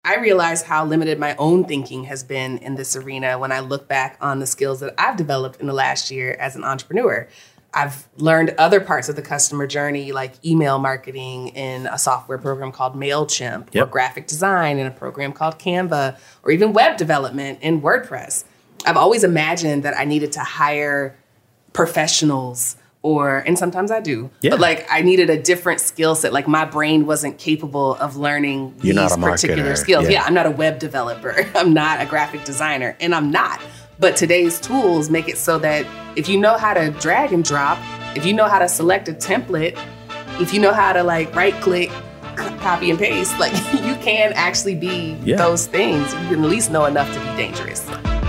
I realize how limited my own thinking has been in this arena when I look back on the skills that I've developed in the last year as an entrepreneur. I've learned other parts of the customer journey, like email marketing in a software program called MailChimp, or graphic design in a program called Canva, or even web development in WordPress. I've always imagined that I needed to hire professionals and sometimes I do, but like I needed a different skill set. Like my brain wasn't capable of learning these particular skills. Yeah, I'm not a web developer. I'm not a graphic designer, and I'm not. But today's tools make it so that if you know how to drag and drop, if you know how to select a template, if you know how to like right click, copy and paste, like you can actually be those things. You can at least know enough to be dangerous.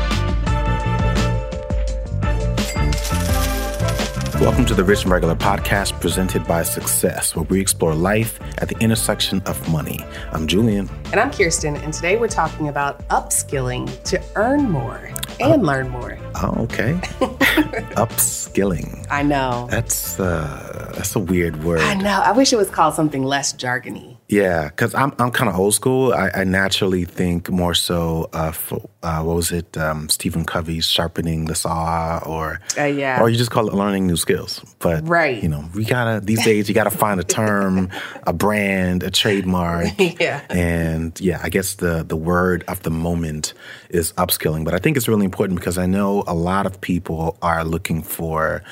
Welcome to the Rich and Regular podcast presented by Success, where we explore life at the intersection of money. I'm Julian. And I'm Kirsten, and today we're talking about upskilling to earn more and learn more. Oh, okay. Upskilling. I know. That's a weird word. I know. I wish it was called something less jargony. Yeah, because I'm kind of old school. I naturally think more so of, what was it, Stephen Covey's sharpening the saw, or you just call it learning new skills. But, you know, these days you got to find a term, a brand, a trademark. And I guess the word of the moment is upskilling. But I think it's really important because I know a lot of people are looking for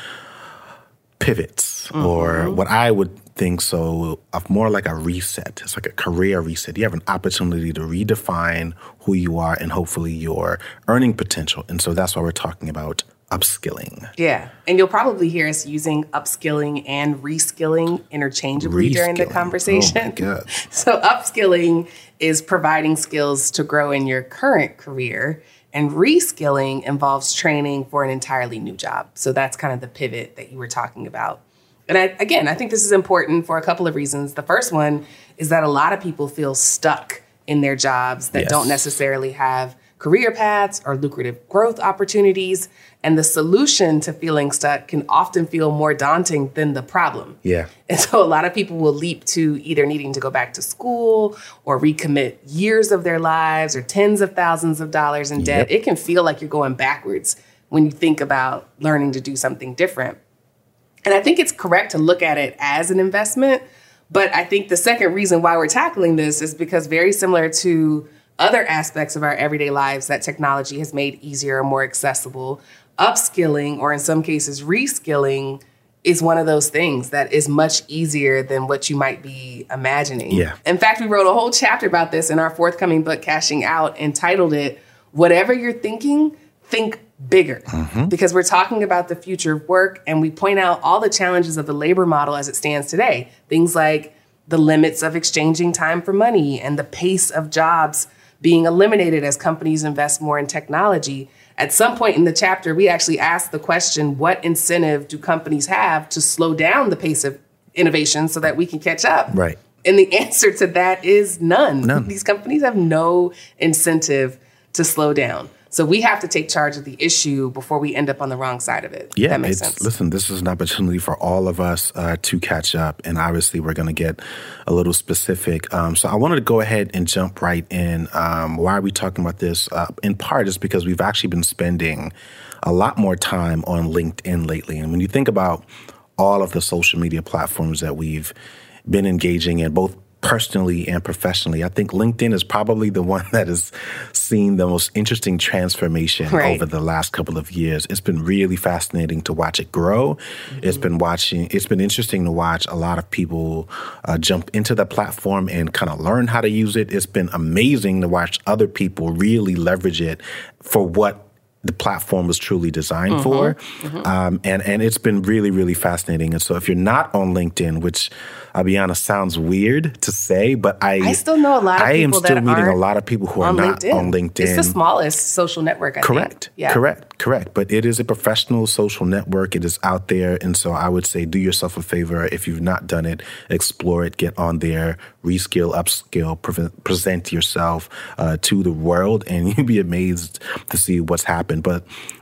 pivots or what I would think so of more like a reset. It's like a career reset. You have an opportunity to redefine who you are and hopefully your earning potential. And so that's why we're talking about upskilling. Yeah. And you'll probably hear us using upskilling and reskilling interchangeably during the conversation. Oh my God. So upskilling is providing skills to grow in your current career, and reskilling involves training for an entirely new job. So that's kind of the pivot that you were talking about. And I think this is important for a couple of reasons. The first one is that a lot of people feel stuck in their jobs that don't necessarily have career paths or lucrative growth opportunities. And the solution to feeling stuck can often feel more daunting than the problem. Yeah. And so a lot of people will leap to either needing to go back to school or recommit years of their lives or tens of thousands of dollars in debt. It can feel like you're going backwards when you think about learning to do something different. And I think it's correct to look at it as an investment. But I think the second reason why we're tackling this is because very similar to other aspects of our everyday lives that technology has made easier or more accessible, upskilling, or in some cases reskilling, is one of those things that is much easier than what you might be imagining. Yeah. In fact, we wrote a whole chapter about this in our forthcoming book, Cashing Out, entitled it, Whatever You're Thinking, Think Bigger, because we're talking about the future of work, and we point out all the challenges of the labor model as it stands today. Things like the limits of exchanging time for money and the pace of jobs being eliminated as companies invest more in technology. At some point in the chapter, we actually asked the question, what incentive do companies have to slow down the pace of innovation so that we can catch up? Right. And the answer to that is none. These companies have no incentive to slow down. So we have to take charge of the issue before we end up on the wrong side of it. Yeah, that makes sense. Listen, this is an opportunity for all of us to catch up. And obviously, we're going to get a little specific. So I wanted to go ahead and jump right in. Why are we talking about this? In part is because we've actually been spending a lot more time on LinkedIn lately. And when you think about all of the social media platforms that we've been engaging in, both personally and professionally, I think LinkedIn is probably the one that has seen the most interesting transformation over the last couple of years. It's been really fascinating to watch it grow. It's been interesting to watch a lot of people jump into the platform and kind of learn how to use it. It's been amazing to watch other people really leverage it for what the platform was truly designed for. And it's been really, really fascinating. And so if you're not on LinkedIn, which I'll be honest, sounds weird to say, but I still know a lot of people I am still meeting a lot of people who are not on LinkedIn. It's the smallest social network, I think. Yeah. Correct. But it is a professional social network. It is out there. And so I would say do yourself a favor. If you've not done it, explore it, get on there, reskill, upskill, present yourself to the world, and you'll be amazed to see what's happened. But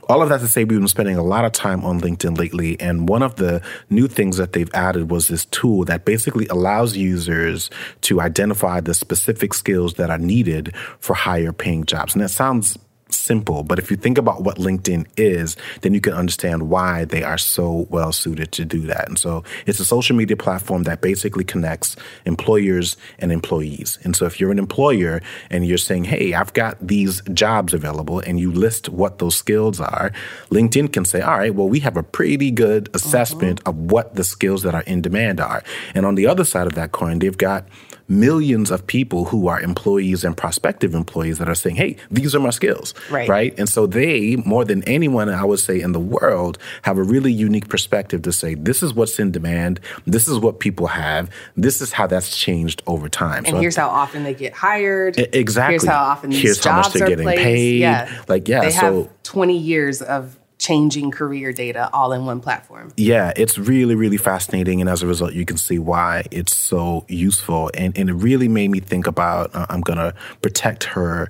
all of that to say, we've been spending a lot of time on LinkedIn lately, and one of the new things that they've added was this tool that basically allows users to identify the specific skills that are needed for higher paying jobs. And that sounds simple, but if you think about what LinkedIn is, then you can understand why they are so well suited to do that. And so it's a social media platform that basically connects employers and employees. And so if you're an employer and you're saying, hey, I've got these jobs available, and you list what those skills are, LinkedIn can say, all right, well, we have a pretty good assessment of what the skills that are in demand are. And on the other side of that coin, they've got millions of people who are employees and prospective employees that are saying, hey, these are my skills, right? And so they, more than anyone, I would say, in the world, have a really unique perspective to say, this is what's in demand, this is what people have, this is how that's changed over time. And so here's how often they get hired. Exactly. Here's how often these how much jobs they're are getting placed. paid. They have 20 years of changing career data all in one platform. Yeah, it's really, really fascinating. And as a result, you can see why it's so useful. And it really made me think about, I'm going to protect her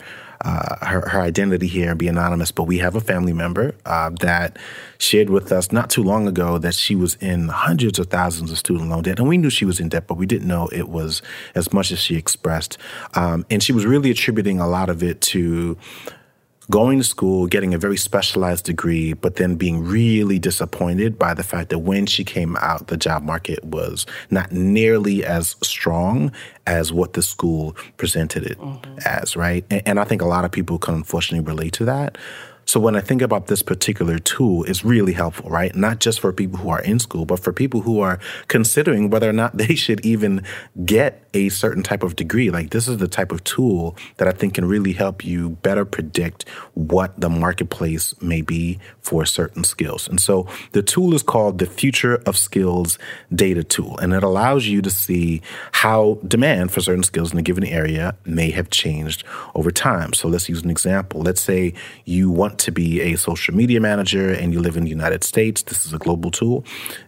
identity here and be anonymous, but we have a family member that shared with us not too long ago that she was in hundreds of thousands of student loan debt. And we knew she was in debt, but we didn't know it was as much as she expressed. And she was really attributing a lot of it to going to school, getting a very specialized degree, but then being really disappointed by the fact that when she came out, the job market was not nearly as strong as what the school presented it as, right? And I think a lot of people can unfortunately relate to that. So when I think about this particular tool, it's really helpful, right? Not just for people who are in school, but for people who are considering whether or not they should even get a certain type of degree. Like, this is the type of tool that I think can really help you better predict what the marketplace may be for certain skills. And so the tool is called the Future of Skills Data Tool, and it allows you to see how demand for certain skills in a given area may have changed over time. So let's use an example. Let's say you want to be a social media manager and you live in the United States. This is a global tool.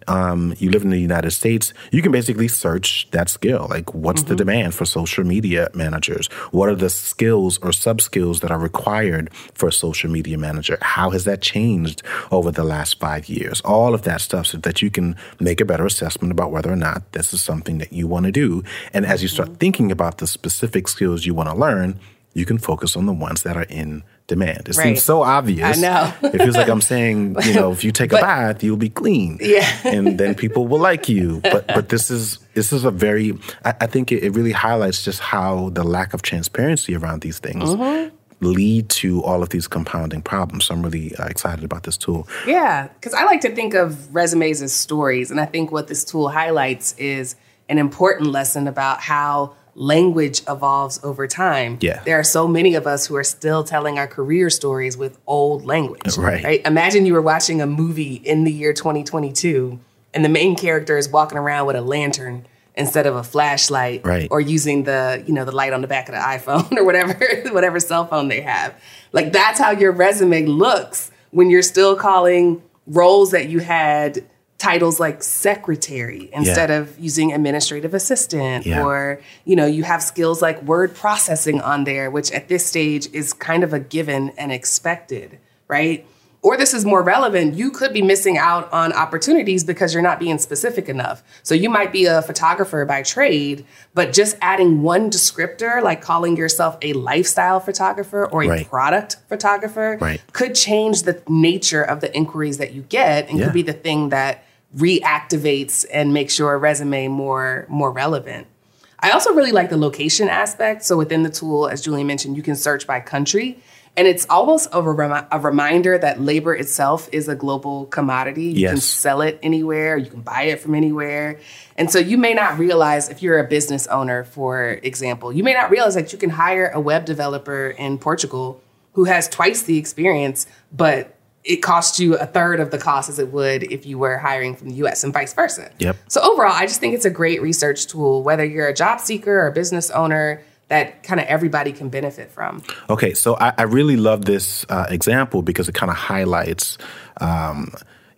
You live in the United States. You can basically search that skill. Like, what's the demand for social media managers? What are the skills or sub-skills that are required for a social media manager? How has that changed over the last 5 years? All of that stuff so that you can make a better assessment about whether or not this is something that you want to do. And as you start thinking about the specific skills you want to learn, you can focus on the ones that are in demand. It seems so obvious. I know. It feels like I'm saying, if you take a bath, you'll be clean. Yeah. And then people will like you. But this is a very, I think it really highlights just how the lack of transparency around these things lead to all of these compounding problems. So I'm really excited about this tool. Yeah, because I like to think of resumes as stories. And I think what this tool highlights is an important lesson about how language evolves over time. Yeah. There are so many of us who are still telling our career stories with old language. Right? Imagine you were watching a movie in the year 2022 and the main character is walking around with a lantern instead of a flashlight, or using the light on the back of the iPhone or whatever cell phone they have. Like, that's how your resume looks when you're still calling roles that you had titles like secretary instead of using administrative assistant, or, you have skills like word processing on there, which at this stage is kind of a given and expected, right? Or this is more relevant, you could be missing out on opportunities because you're not being specific enough. So you might be a photographer by trade, but just adding one descriptor, like calling yourself a lifestyle photographer or a product photographer, could change the nature of the inquiries that you get and could be the thing that reactivates and makes your resume more relevant. I also really like the location aspect. So within the tool, as Julian mentioned, you can search by country. And it's almost a reminder that labor itself is a global commodity. You can sell it anywhere. You can buy it from anywhere. And so you may not realize, if you're a business owner, for example, you may not realize that you can hire a web developer in Portugal who has twice the experience, but it costs you a third of the cost as it would if you were hiring from the U.S. and vice versa. So overall, I just think it's a great research tool, whether you're a job seeker or a business owner, that kind of everybody can benefit from. Okay, so I really love this example because it kind of highlights,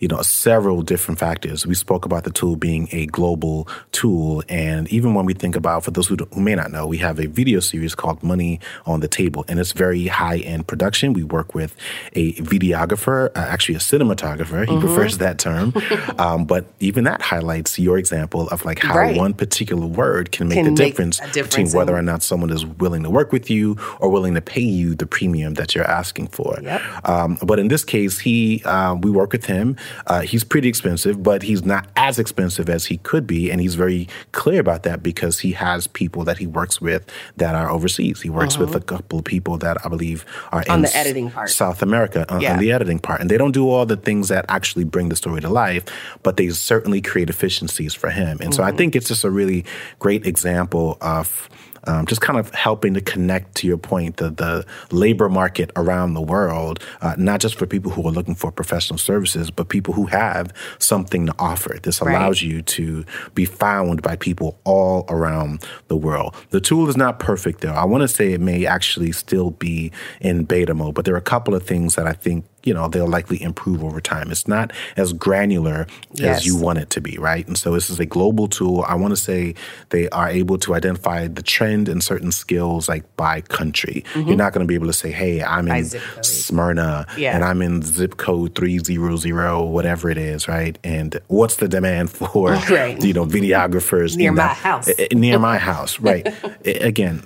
several different factors. We spoke about the tool being a global tool. And even when we think about, for those who may not know, we have a video series called Money on the Table, and it's very high-end production. We work with a videographer, actually a cinematographer. He prefers that term. But even that highlights your example of like how one particular word can make the difference between whether or not someone is willing to work with you or willing to pay you the premium that you're asking for. Yep. But in this case, we work with him. He's pretty expensive, but he's not as expensive as he could be. And he's very clear about that because he has people that he works with that are overseas. He works with a couple of people that I believe are on in the editing part. South America, on the editing part. And they don't do all the things that actually bring the story to life, but they certainly create efficiencies for him. And so I think it's just a really great example of just kind of helping to connect, to your point, the labor market around the world, not just for people who are looking for professional services, but people who have something to offer. This allows you to be found by people all around the world. The tool is not perfect, though. I want to say it may actually still be in beta mode, but there are a couple of things that I think they'll likely improve over time. It's not as granular as you want it to be, right? And so this is a global tool. I want to say they are able to identify the trend in certain skills, like by country. You're not going to be able to say, hey, I'm in Smyrna and I'm in zip code 300, whatever it is, right? And what's the demand for, videographers near my house? Near my house, right? Again,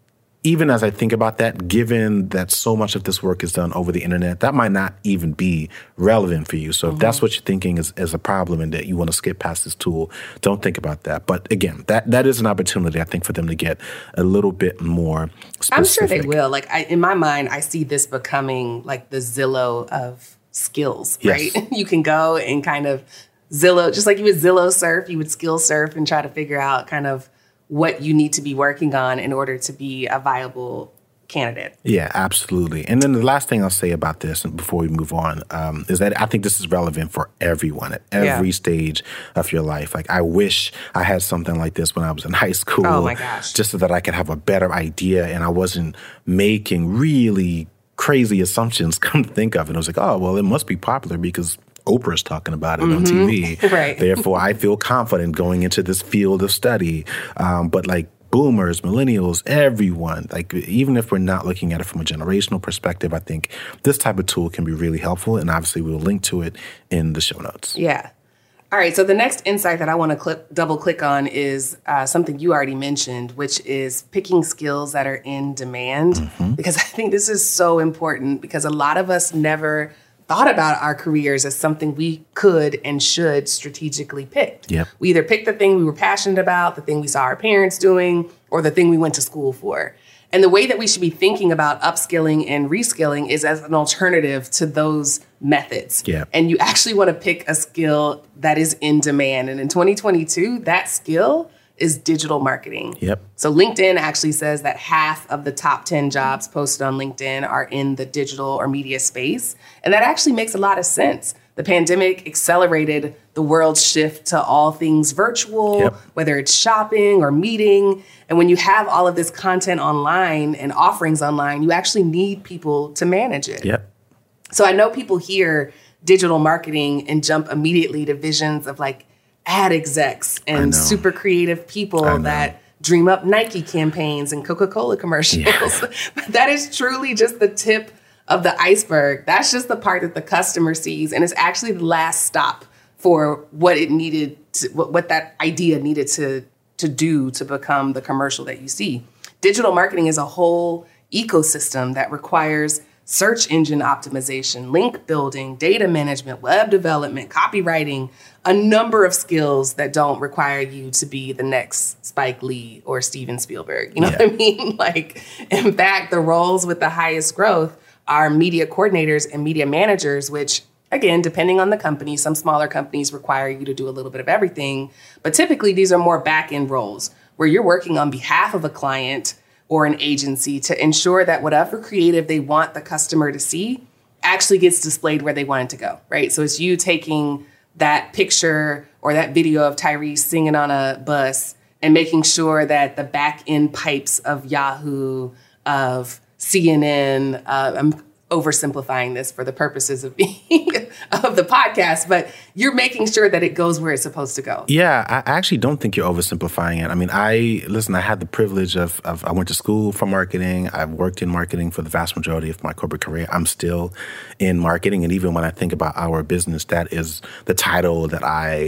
even as I think about that, given that so much of this work is done over the internet, that might not even be relevant for you. So if that's what you're thinking is a problem and that you want to skip past this tool, don't think about that. But again, that is an opportunity, I think, for them to get a little bit more specific. I'm sure they will. In my mind, I see this becoming like the Zillow of skills, right? You can go and kind of Zillow, just like you would Zillow surf, you would skill surf and try to figure out kind of what you need to be working on in order to be a viable candidate. Yeah, absolutely. And then the last thing I'll say about this before we move on is that I think this is relevant for everyone at every stage of your life. Like, I wish I had something like this when I was in high school. Oh my gosh. Just so that I could have a better idea and I wasn't making really crazy assumptions, come to think of it. And I was like, oh, well, it must be popular because Oprah's talking about it on TV. Right. Therefore, I feel confident going into this field of study. But like boomers, millennials, everyone, like even if we're not looking at it from a generational perspective, I think this type of tool can be really helpful. And obviously, we'll link to it in the show notes. Yeah. All right. So the next insight that I want to double click on is something you already mentioned, which is picking skills that are in demand. Because I think this is so important because a lot of us never thought about our careers as something we could and should strategically pick. Yep. We either picked the thing we were passionate about, the thing we saw our parents doing, or the thing we went to school for. And the way that we should be thinking about upskilling and reskilling is as an alternative to those methods. Yep. And you actually want to pick a skill that is in demand. And in 2022, that skill is digital marketing. Yep. So LinkedIn actually says that half of the top 10 jobs posted on LinkedIn are in the digital or media space. And that actually makes a lot of sense. The pandemic accelerated the world's shift to all things virtual, whether it's shopping or meeting. And when you have all of this content online and offerings online, you actually need people to manage it. Yep. So I know people hear digital marketing and jump immediately to visions of like ad execs and super creative people that dream up Nike campaigns and Coca-Cola commercials. Yeah. But that is truly just the tip of the iceberg. That's just the part that the customer sees. And it's actually the last stop for what it needed to, what that idea needed to do to become the commercial that you see. Digital marketing is a whole ecosystem that requires search engine optimization, link building, data management, web development, copywriting, a number of skills that don't require you to be the next Spike Lee or Steven Spielberg. You know what I mean? Like, in fact, the roles with the highest growth are media coordinators and media managers, which, again, depending on the company, some smaller companies require you to do a little bit of everything. But typically, these are more back-end roles where you're working on behalf of a client or an agency to ensure that whatever creative they want the customer to see actually gets displayed where they want it to go, right? So it's you taking that picture or that video of Tyrese singing on a bus and making sure that the back end pipes of Yahoo, of CNN, I'm oversimplifying this for the purposes of being of the podcast, but you're making sure that it goes where it's supposed to go. Yeah, I actually don't think you're oversimplifying it. I mean, I had the privilege of I went to school for marketing. I've worked in marketing for the vast majority of my corporate career. I'm still in marketing, and even when I think about our business, that is the title that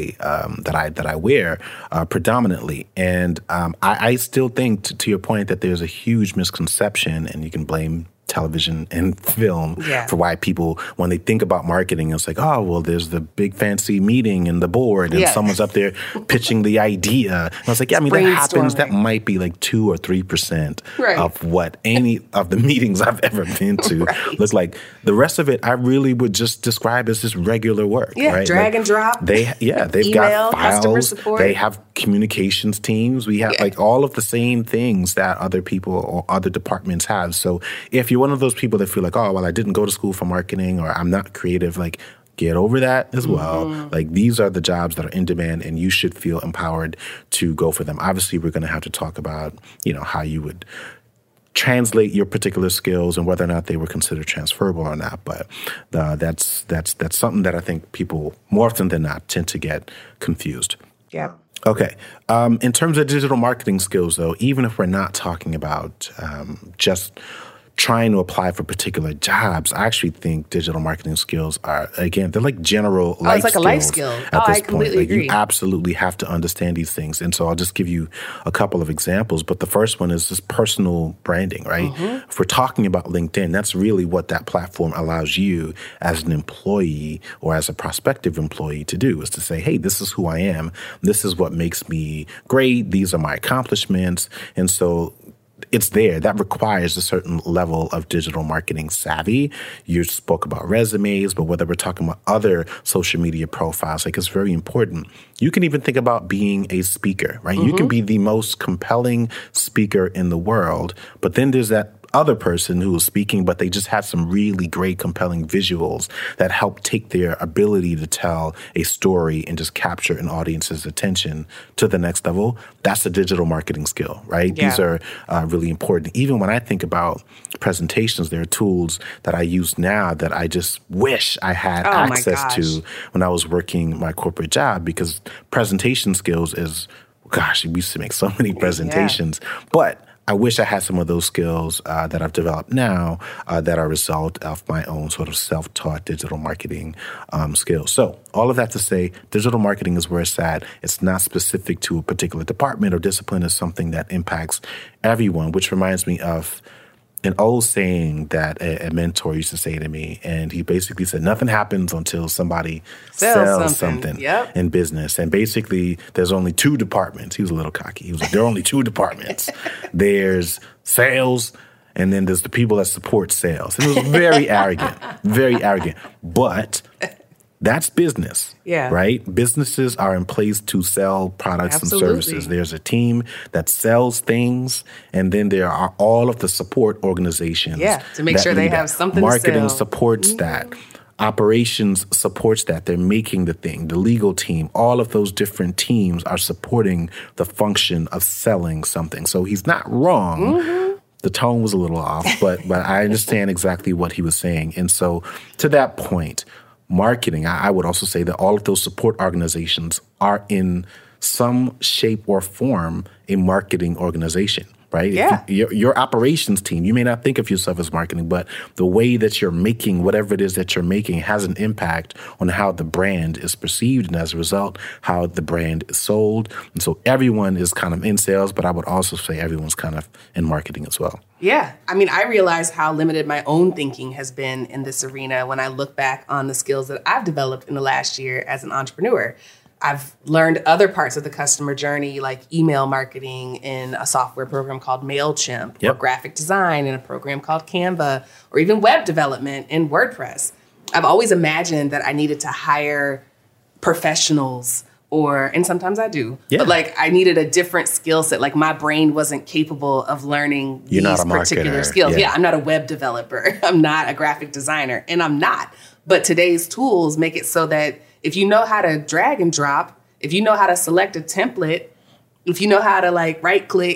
I wear predominantly. And I still think, to your point, that there's a huge misconception, and you can blame television and film for why people, when they think about marketing, it's like, oh, well, there's the big fancy meeting and the board and someone's up there pitching the idea. And I was like, yeah, I mean, that happens. That might be like 2 or 3% of what any of the meetings I've ever been to look like. The rest of it, I really would just describe as just regular work. Yeah, right? drag and drop. They've email, got customer files. support. They have communications teams. We have like all of the same things that other people or other departments have. So if you're one of those people that feel like, oh, well, I didn't go to school for marketing or I'm not creative, like get over that as well. Like these are the jobs that are in demand and you should feel empowered to go for them. Obviously, we're going to have to talk about, how you would translate your particular skills and whether or not they were considered transferable or not. But that's something that I think people more often than not tend to get confused. Yeah. Okay. In terms of digital marketing skills, though, even if we're not talking about just trying to apply for particular jobs, I actually think digital marketing skills are, again, they're like general life skills. It's like a life skill. At this I completely point. agree. You absolutely have to understand these things. And so I'll just give you a couple of examples. But the first one is just personal branding, right? If we're talking about LinkedIn, that's really what that platform allows you as an employee or as a prospective employee to do, is to say, hey, this is who I am. This is what makes me great. These are my accomplishments. And so it's there. That requires a certain level of digital marketing savvy. You spoke about resumes, but whether we're talking about other social media profiles, like it's very important. You can even think about being a speaker, right? You can be the most compelling speaker in the world, but then there's that other person who is speaking, but they just have some really great, compelling visuals that help take their ability to tell a story and just capture an audience's attention to the next level. That's a digital marketing skill, right? Yeah. These are really important. Even when I think about presentations, there are tools that I use now that I just wish I had access to when I was working my corporate job, because presentation skills is, we used to make so many presentations, but I wish I had some of those skills that I've developed now that are a result of my own sort of self-taught digital marketing skills. So all of that to say, digital marketing is where it's at. It's not specific to a particular department or discipline. It's something that impacts everyone, which reminds me of an old saying that a mentor used to say to me, and he basically said, nothing happens until somebody sells something in business. And basically, there's only 2 departments. He was a little cocky. He was like, there are only 2 departments. There's sales, and then there's the people that support sales. And it was very arrogant, very arrogant. But that's business, right? Businesses are in place to sell products and services. There's a team that sells things, and then there are all of the support organizations. To make sure they have something Marketing to sell. supports that. Operations supports that. They're making the thing. The legal team, all of those different teams are supporting the function of selling something. So he's not wrong. The tone was a little off, but I understand exactly what he was saying. And so to that point, marketing, I would also say that all of those support organizations are in some shape or form a marketing organization, right? Yeah. Your operations team, you may not think of yourself as marketing, but the way that you're making whatever it is that you're making has an impact on how the brand is perceived, and as a result, how the brand is sold. And so everyone is kind of in sales, but I would also say everyone's kind of in marketing as well. Yeah. I mean, I realize how limited my own thinking has been in this arena when I look back on the skills that I've developed in the last year as an entrepreneur. I've learned other parts of the customer journey, like email marketing in a software program called MailChimp, or graphic design in a program called Canva, or even web development in WordPress. I've always imagined that I needed to hire professionals, and sometimes I do, but like I needed a different skill set. Like my brain wasn't capable of learning these particular skills. I'm not a web developer. I'm not a graphic designer, and I'm not. But today's tools make it so that if you know how to drag and drop, if you know how to select a template, if you know how to like right click,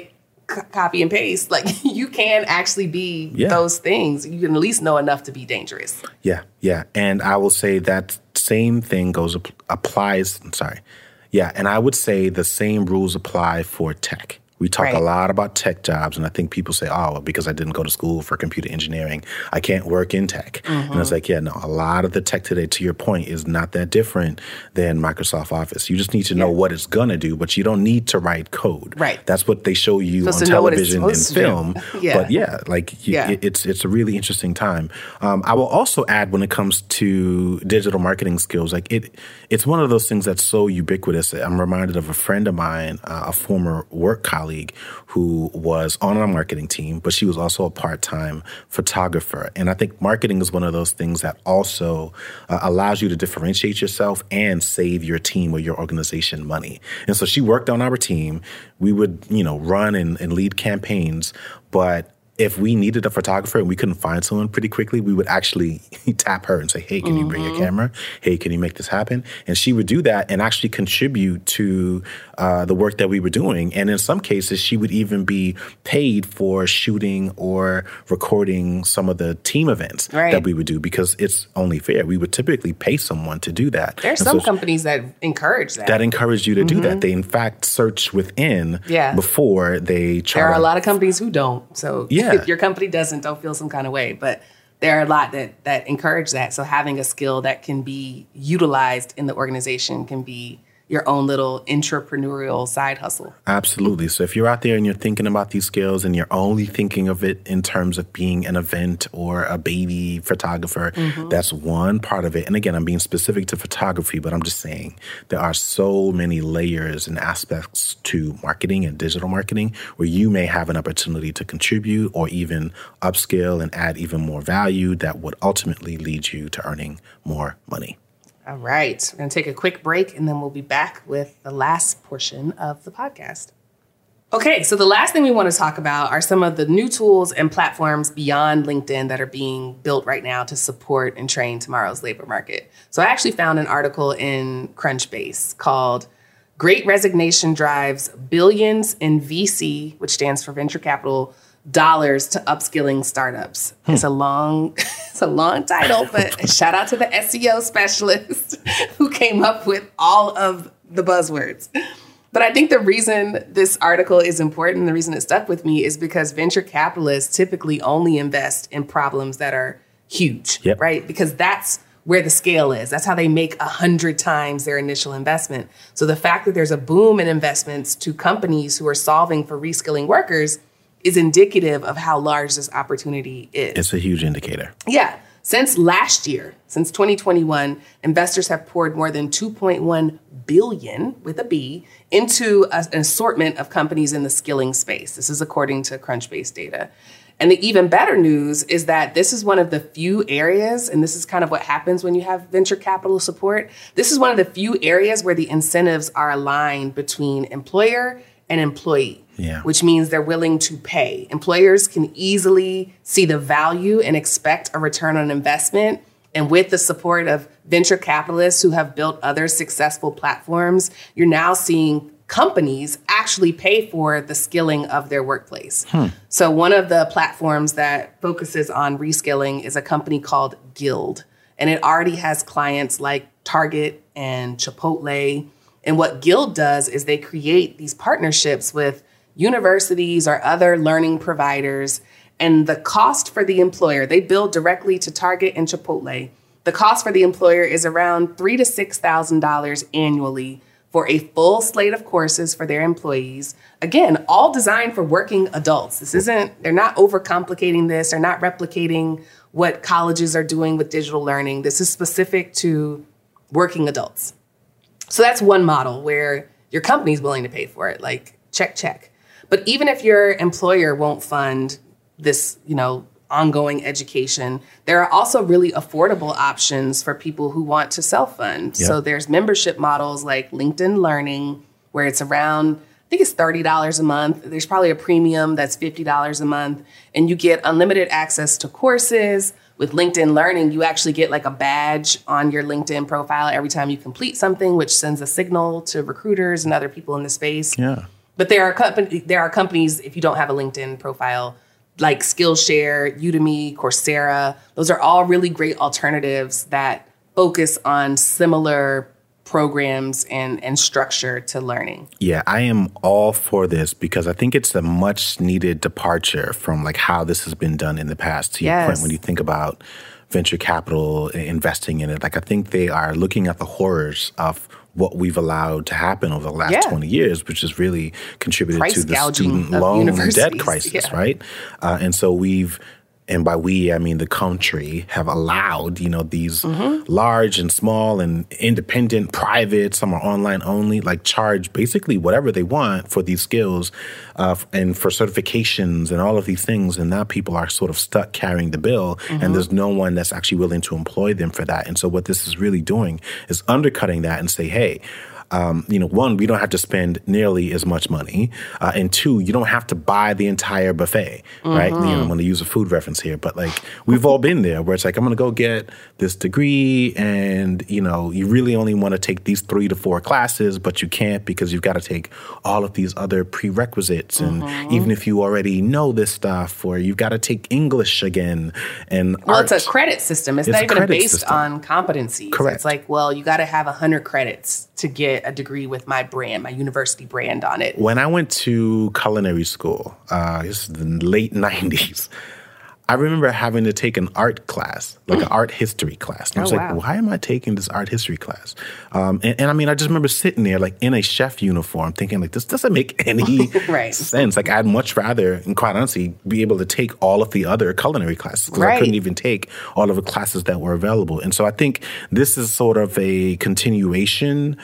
copy and paste. Like you can actually be those things. You can at least know enough to be dangerous. Yeah, yeah. And I will say that same thing applies. Yeah, and I would say the same rules apply for tech. We talk a lot about tech jobs, and I think people say, oh, well, because I didn't go to school for computer engineering, I can't work in tech. Mm-hmm. And it's like, yeah, no, a lot of the tech today, to your point, is not that different than Microsoft Office. You just need to know what it's going to do, but you don't need to write code. Right. That's what they show you on television and film. But it's a really interesting time. I will also add when it comes to digital marketing skills, like it's one of those things that's so ubiquitous. I'm reminded of a friend of mine, a former work colleague, who was on our marketing team, but she was also a part-time photographer. And I think marketing is one of those things that also allows you to differentiate yourself and save your team or your organization money. And so she worked on our team. We would, run and lead campaigns, but if we needed a photographer and we couldn't find someone pretty quickly, we would actually tap her and say, hey, can you bring your camera? Hey, can you make this happen? And she would do that and actually contribute to the work that we were doing. And in some cases, she would even be paid for shooting or recording some of the team events that we would do, because it's only fair. We would typically pay someone to do that. There's some companies that encourage that. That encourage you to do that. They, in fact, search within before they try. There are a lot of companies who don't. So if your company doesn't, don't feel some kind of way. But there are a lot that encourage that. So having a skill that can be utilized in the organization can be your own little entrepreneurial side hustle. Absolutely. So if you're out there and you're thinking about these skills and you're only thinking of it in terms of being an event or a baby photographer, that's one part of it. And again, I'm being specific to photography, but I'm just saying there are so many layers and aspects to marketing and digital marketing where you may have an opportunity to contribute or even upscale and add even more value that would ultimately lead you to earning more money. All right. We're going to take a quick break, and then we'll be back with the last portion of the podcast. Okay, so the last thing we want to talk about are some of the new tools and platforms beyond LinkedIn that are being built right now to support and train tomorrow's labor market. So I actually found an article in Crunchbase called Great Resignation Drives Billions in VC, which stands for Venture Capital, dollars to upskilling startups. It's a long title, but shout out to the SEO specialist who came up with all of the buzzwords. But I think the reason this article is important, the reason it stuck with me, is because venture capitalists typically only invest in problems that are huge, right? Because that's where the scale is. That's how they make 100 times their initial investment. So the fact that there's a boom in investments to companies who are solving for reskilling workers is indicative of how large this opportunity is. It's a huge indicator. Yeah. Since last year, since 2021, investors have poured more than $2.1 billion, with a B, into an assortment of companies in the skilling space. This is according to Crunchbase data. And the even better news is that this is one of the few areas, and this is kind of what happens when you have venture capital support. This is one of the few areas where the incentives are aligned between employer and employee. Which means they're willing to pay. Employers can easily see the value and expect a return on investment. And with the support of venture capitalists who have built other successful platforms, you're now seeing companies actually pay for the skilling of their workplace. So one of the platforms that focuses on reskilling is a company called Guild. And it already has clients like Target and Chipotle. And what Guild does is they create these partnerships with universities or other learning providers, and the cost for the employer, they bill directly to Target and Chipotle. The cost for the employer is around $3,000 to $6,000 annually for a full slate of courses for their employees. Again, all designed for working adults. They're not overcomplicating this. They're not replicating what colleges are doing with digital learning. This is specific to working adults. So that's one model where your company's willing to pay for it, like check. But even if your employer won't fund this, ongoing education, there are also really affordable options for people who want to self-fund. So there's membership models like LinkedIn Learning, where it's around, I think it's $30 a month. There's probably a premium that's $50 a month. And you get unlimited access to courses. With LinkedIn Learning, you actually get like a badge on your LinkedIn profile every time you complete something, which sends a signal to recruiters and other people in the space. But there are companies, if you don't have a LinkedIn profile, like Skillshare, Udemy, Coursera. Those are all really great alternatives that focus on similar programs and structure to learning. Yeah, I am all for this because I think it's a much needed departure from like how this has been done in the past. To your point, when you think about venture capital investing in it, like I think they are looking at the horrors of what we've allowed to happen over the last 20 years, which has really contributed to the student loan debt crisis, right? And so and by we, I mean the country, have allowed, these large and small and independent, private, some are online only, like charge basically whatever they want for these skills and for certifications and all of these things. And now people are sort of stuck carrying the bill and there's no one that's actually willing to employ them for that. And so what this is really doing is undercutting that and say, hey, one, we don't have to spend nearly as much money. And two, you don't have to buy the entire buffet, right? I'm going to use a food reference here, but like we've all been there where it's like, I'm going to go get this degree and, you really only want to take these 3 to 4 classes, but you can't because you've got to take all of these other prerequisites. And even if you already know this stuff or you've got to take English again and it's a credit system. It's not even based on competencies. Correct. It's like, well, you got to have 100 credits to get a degree with my brand, my university brand on it. When I went to culinary school, this is the late 90s, I remember having to take an art class, like an art history class. And I was like, why am I taking this art history class? And I mean, I just remember sitting there like in a chef uniform thinking like, this doesn't make any sense. Like I'd much rather, and quite honestly, be able to take all of the other culinary classes because I couldn't even take all of the classes that were available. And so I think this is sort of a continuation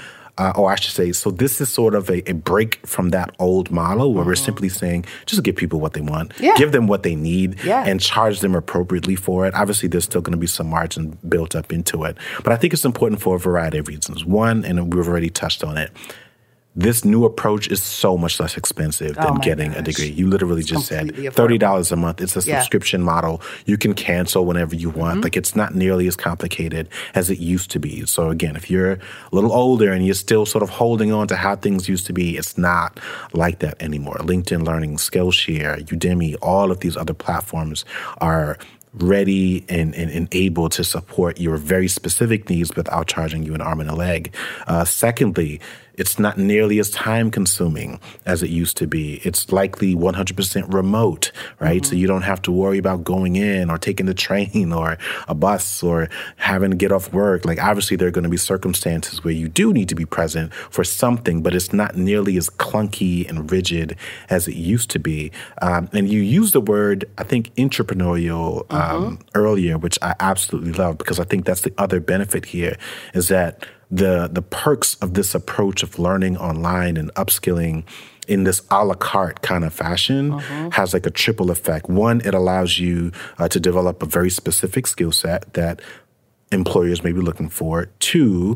so this is sort of a break from that old model where we're simply saying, just give people what they want, give them what they need, and charge them appropriately for it. Obviously, there's still going to be some margin built up into it. But I think it's important for a variety of reasons. One, and we've already touched on it, this new approach is so much less expensive than getting a degree. You literally just said $30 a month. It's a subscription model. You can cancel whenever you want. Like it's not nearly as complicated as it used to be. So again, if you're a little older and you're still sort of holding on to how things used to be, it's not like that anymore. LinkedIn Learning, Skillshare, Udemy, all of these other platforms are ready and able to support your very specific needs without charging you an arm and a leg. Secondly, it's not nearly as time consuming as it used to be. It's likely 100% remote, right? So you don't have to worry about going in or taking the train or a bus or having to get off work. Like obviously there are going to be circumstances where you do need to be present for something, but it's not nearly as clunky and rigid as it used to be. And you used the word, I think, entrepreneurial earlier, which I absolutely love because I think that's the other benefit here is that the perks of this approach of learning online and upskilling in this a la carte kind of fashion has like a triple effect. One, it allows you to develop a very specific skill set that employers may be looking for. Two,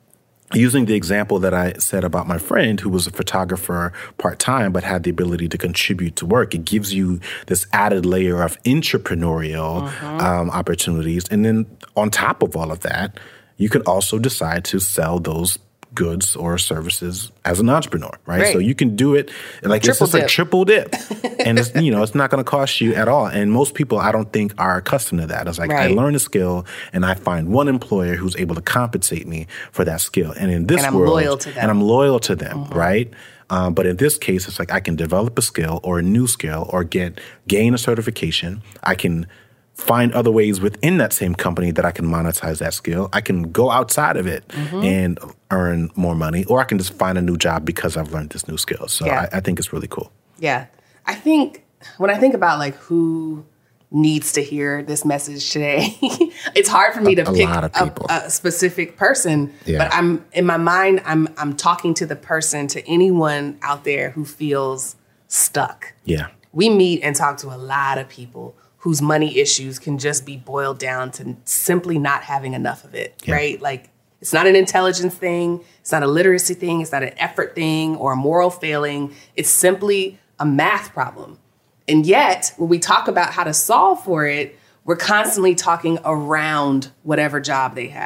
using the example that I said about my friend who was a photographer part-time but had the ability to contribute to work, it gives you this added layer of entrepreneurial opportunities. And then on top of all of that, you could also decide to sell those goods or services as an entrepreneur, right? So you can do it like it's just a triple dip. And it's, it's not going to cost you at all. And most people, I don't think, are accustomed to that. It's like I learn a skill and I find one employer who's able to compensate me for that skill. And in this world, I'm loyal to them, right? But in this case, it's like I can develop a skill or a new skill or gain a certification. I can find other ways within that same company that I can monetize that skill. I can go outside of it and earn more money, or I can just find a new job because I've learned this new skill. So I think it's really cool. Yeah. I think when I think about like who needs to hear this message today, it's hard for me to pick a specific person, but I'm in my mind, I'm talking to the person, to anyone out there who feels stuck. Yeah. We meet and talk to a lot of people whose money issues can just be boiled down to simply not having enough of it, right? Like, it's not an intelligence thing. It's not a literacy thing. It's not an effort thing or a moral failing. It's simply a math problem. And yet, when we talk about how to solve for it, we're constantly talking around whatever job they have.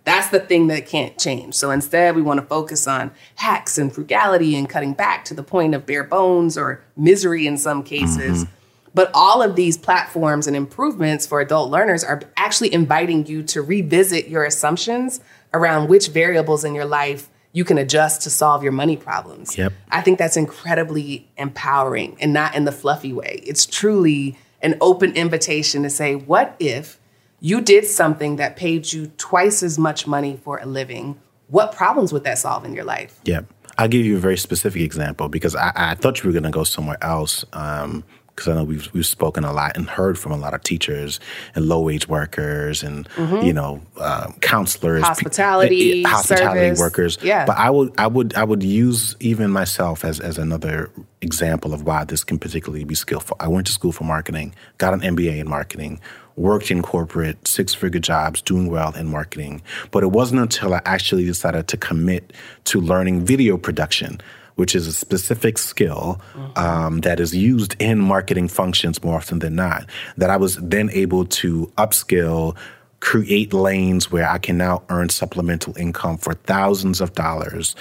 That's the thing that can't change. So instead, we want to focus on hacks and frugality and cutting back to the point of bare bones or misery in some cases. But all of these platforms and improvements for adult learners are actually inviting you to revisit your assumptions around which variables in your life you can adjust to solve your money problems. Yep. I think that's incredibly empowering and not in the fluffy way. It's truly an open invitation to say, what if you did something that paid you twice as much money for a living? What problems would that solve in your life? Yep. I'll give you a very specific example because I thought you were going to go somewhere else. Because I know we've spoken a lot and heard from a lot of teachers and low-wage workers and counselors, hospitality service. workers. Yeah. But I would use even myself as another example of why this can particularly be skillful. I went to school for marketing, got an MBA in marketing, worked in corporate, 6-figure jobs, doing well in marketing. But it wasn't until I actually decided to commit to learning video production, which is a specific skill that is used in marketing functions more often than not, that I was then able to upskill, create lanes where I can now earn supplemental income for thousands of dollars,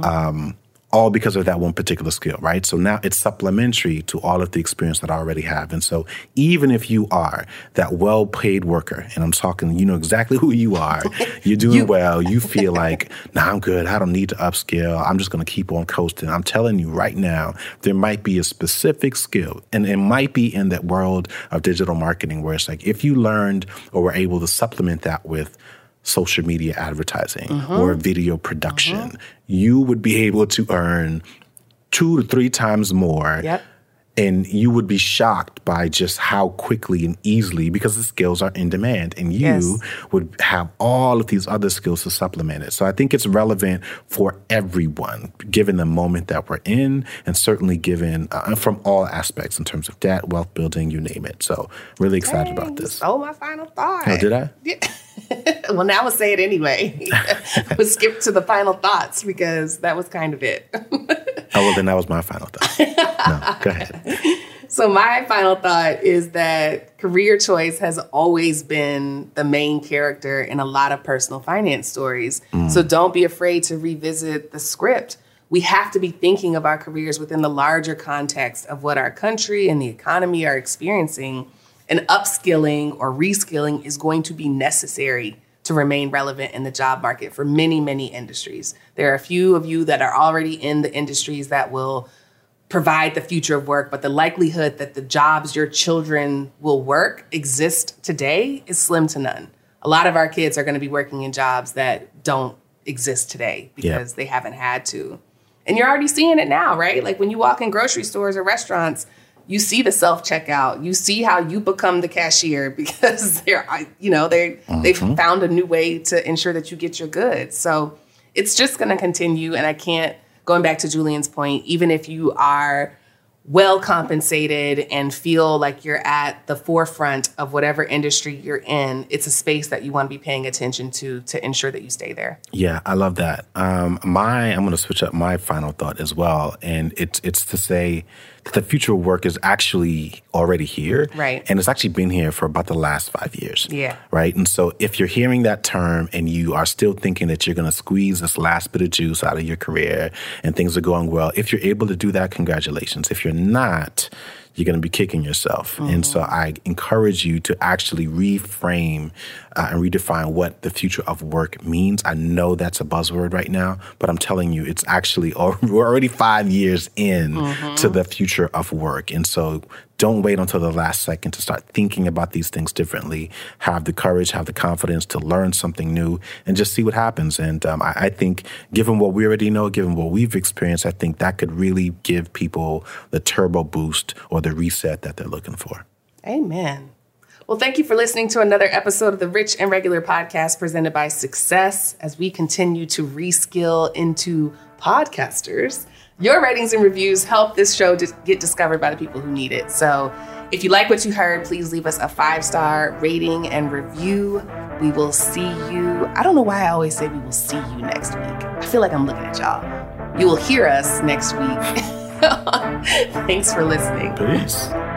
all because of that one particular skill, right? So now it's supplementary to all of the experience that I already have. And so even if you are that well-paid worker, and I'm talking, you know exactly who you are, you're doing well, you feel like, nah, I'm good, I don't need to upskill, I'm just going to keep on coasting. I'm telling you right now, there might be a specific skill, and it might be in that world of digital marketing where it's like, if you learned or were able to supplement that with social media advertising or video production, you would be able to earn 2 to 3 times more. Yep. And you would be shocked by just how quickly and easily, because the skills are in demand, and you would have all of these other skills to supplement it. So I think it's relevant for everyone, given the moment that we're in, and certainly given from all aspects in terms of debt, wealth building, you name it. So really excited about this. Oh, my final thought. Oh, did I? Yeah. Well, now I'll say it anyway. We'll skip to the final thoughts because that was kind of it. Oh, well, then that was my final thought. No, go ahead. So my final thought is that career choice has always been the main character in a lot of personal finance stories. So don't be afraid to revisit the script. We have to be thinking of our careers within the larger context of what our country and the economy are experiencing. And upskilling or reskilling is going to be necessary to remain relevant in the job market for many, many industries. There are a few of you that are already in the industries that will provide the future of work, but the likelihood that the jobs your children will work exist today is slim to none. A lot of our kids are going to be working in jobs that don't exist today because they haven't had to. And you're already seeing it now, right? Like when you walk in grocery stores or restaurants, you see the self-checkout. You see how you become the cashier because they've found a new way to ensure that you get your goods. So it's just going to continue. And going back to Julian's point, even if you are well compensated and feel like you're at the forefront of whatever industry you're in, it's a space that you want to be paying attention to ensure that you stay there. Yeah, I love that. I'm going to switch up my final thought as well. And it's to say that the future of work is actually already here. Right. And it's actually been here for about the last 5 years. Yeah. Right. And so if you're hearing that term and you are still thinking that you're going to squeeze this last bit of juice out of your career and things are going well, if you're able to do that, congratulations. If you're not, you're going to be kicking yourself. And so I encourage you to actually reframe and redefine what the future of work means. I know that's a buzzword right now, but I'm telling you, it's actually, we're already 5 years in to the future of work. And so don't wait until the last second to start thinking about these things differently. Have the courage, have the confidence to learn something new and just see what happens. And I think given what we already know, given what we've experienced, I think that could really give people the turbo boost or the reset that they're looking for. Amen. Well, thank you for listening to another episode of the Rich and Regular podcast presented by Success as we continue to reskill into podcasters. Your ratings and reviews help this show get discovered by the people who need it. So if you like what you heard, please leave us a 5-star rating and review. We will see you. I don't know why I always say we will see you next week. I feel like I'm looking at y'all. You will hear us next week. Thanks for listening. Peace.